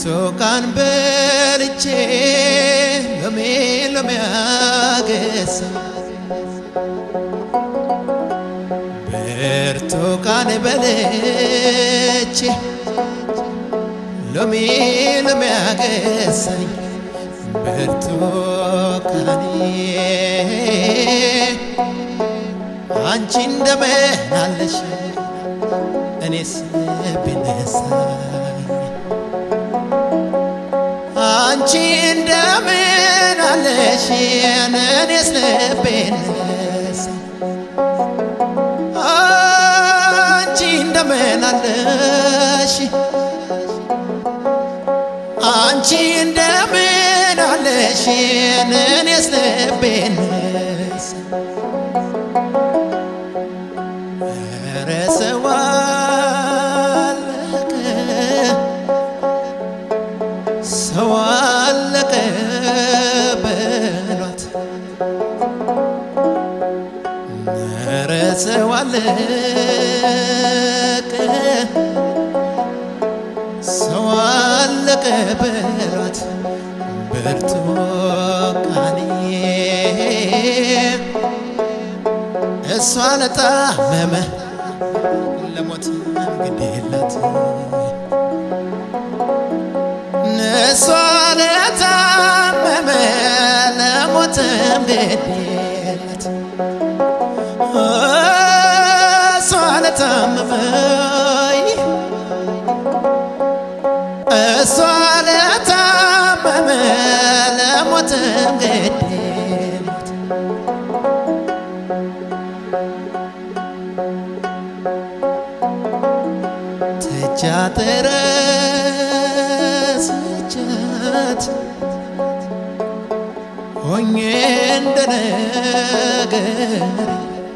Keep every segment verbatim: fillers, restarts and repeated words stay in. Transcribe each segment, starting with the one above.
ብርቱካን በልቼ ሎሜ ሎሜ አገሳ ብርቱካን በልቼ ሎሜ ሎሜ አገሳኝ ብርቱካኔ አንቺ እንደምን አለሽ እኔስ ብነሳኝ አንቺ እንደምን አለሽ እኔስ ብነሳኝ አንቺ እንደምን አለሽ አንቺ እንደምን አለሽ እኔስ ብነሳኝ ረሰዋ ሰዋለቀ በሏት ነረሰዋለቀ ሰዋለቀ በሏት ብርቱካኔ እሷ ለታመመ ለሞት ግዴላት እሷ ለታመመ ለሞት ግዴላት እሷ ለታመመ እሷ ለታመመ ለሞት ግዴላት ተቻተረስቻት ሆኜ እንደነገር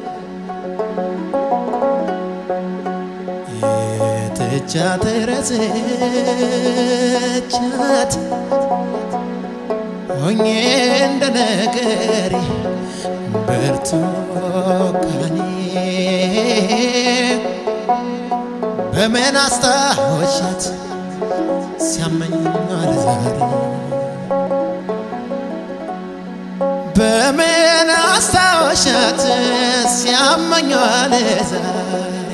የተቻተረስቻት ሆኜ እንደነገር ብርቱካኔ በምን አስታወሻት ሲያመኝ ዛሬ በምን አስታወሻት ሲያመኝ ዛሬ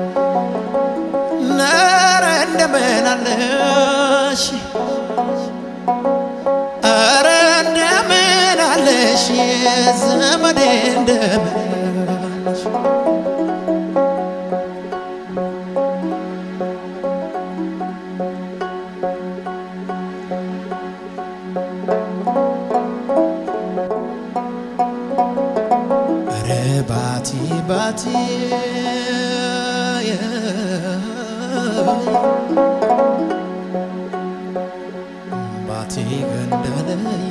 ነረ እንደምን አለሽ ኧረ እንደምን አለሽ ዘመዴ እንደምን አለሽ ባቲ ባቲ ባቲ ገንደለዮ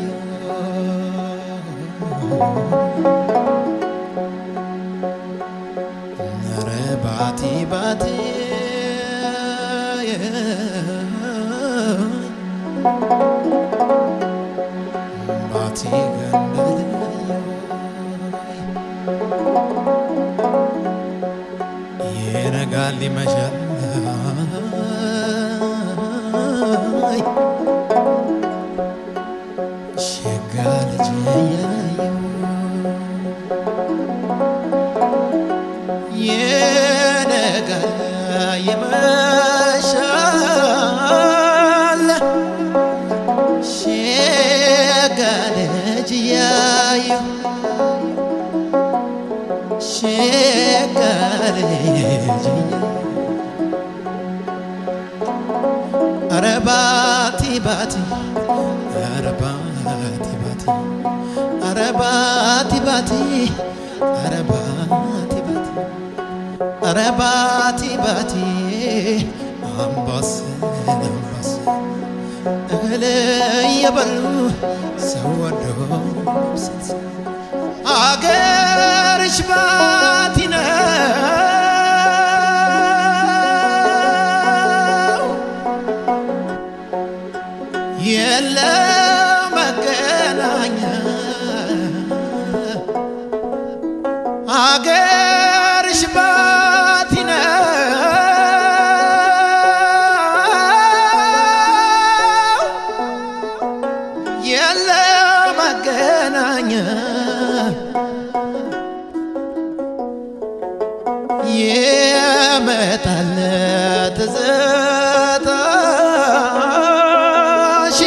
ነረ ባቲ ባቲ ባቲ ገንደለዮ የነጋል ይመሻል ሸጋ ልጅ ያየው የነጋል ይመሻል ሸጋ ልጅ ያየው ሸጋ ልጅ ኧረ ባቲ ባቲ ኧረ ባቲ ባቲ ኧረ ባቲ ባቲ ኧረ ባቲ ባቲ ኧረ ባቲ ባቲ አምባሰል አምባሰል እህል እየበሉ ሰው ወዶ አገርሽ ባቲ ነው የለም መገናኛ አገርሽ ባቲ ነው የመጣለ ትዝታሽ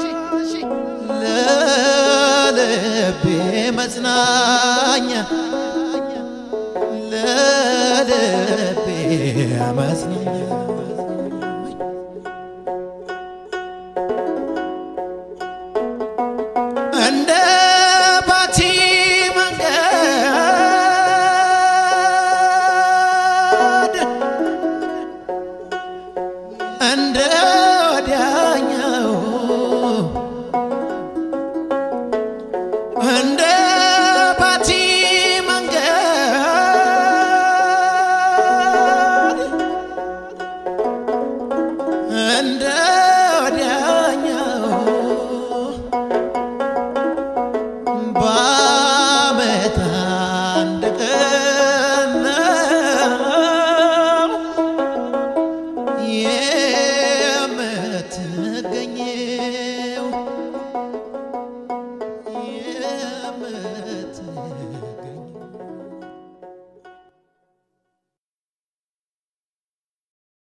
ለልቤ መጽናኛ ለልቤ መጽናኛ